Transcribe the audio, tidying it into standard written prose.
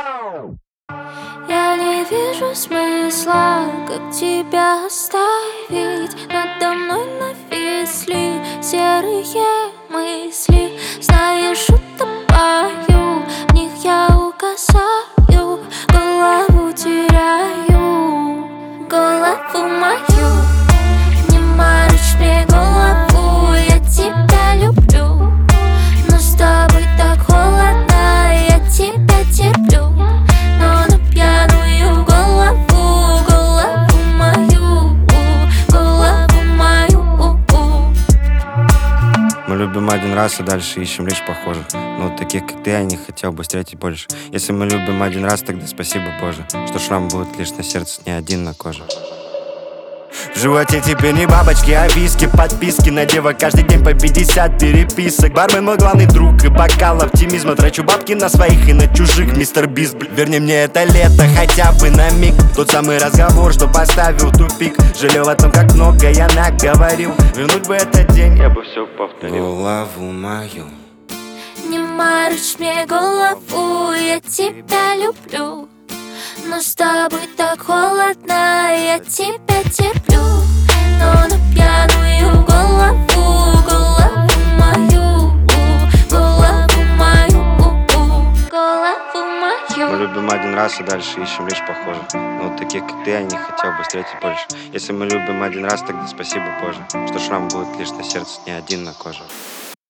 Я не вижу смысла, как тебя оставить. Надо мной нависли серые мысли. Знаешь, утопаю, в них я угасаю, голову теряю, голову мою. Не морочь мне голову, я тебя люблю, но с тобой так холодно, я тебя терплю. Но на пьяную голову, голову мою, голову мою. Мы любим один раз и дальше ищем лишь похожих. Но вот таких, как ты, я не хотел бы встретить больше. Если мы любим один раз, тогда спасибо, Боже, что шрам будет лишь на сердце, не один на коже. В животе теперь не бабочки, а виски, подписки на девок каждый день по 50 переписок. Бармен мой главный друг и бокал оптимизма. Трачу бабки на своих и на чужих, мистер Бист. Верни мне это лето хотя бы на миг. Тот самый разговор, что поставил в тупик. Жалел о том, как много я наговорил. Вернуть бы этот день, я бы все повторил. Голову мою. Не морочь мне голову, я тебя люблю, но с тобой так холодно, я тебя терплю. Но на пьяную голову, голову мою, голову мою, голову мою. Мы любим один раз и дальше ищем лишь похожих. Но вот таких, как ты, я не хотел бы встретить больше. Если мы любим один раз, тогда спасибо, Боже, что шрам будет лишь на сердце, не один на коже.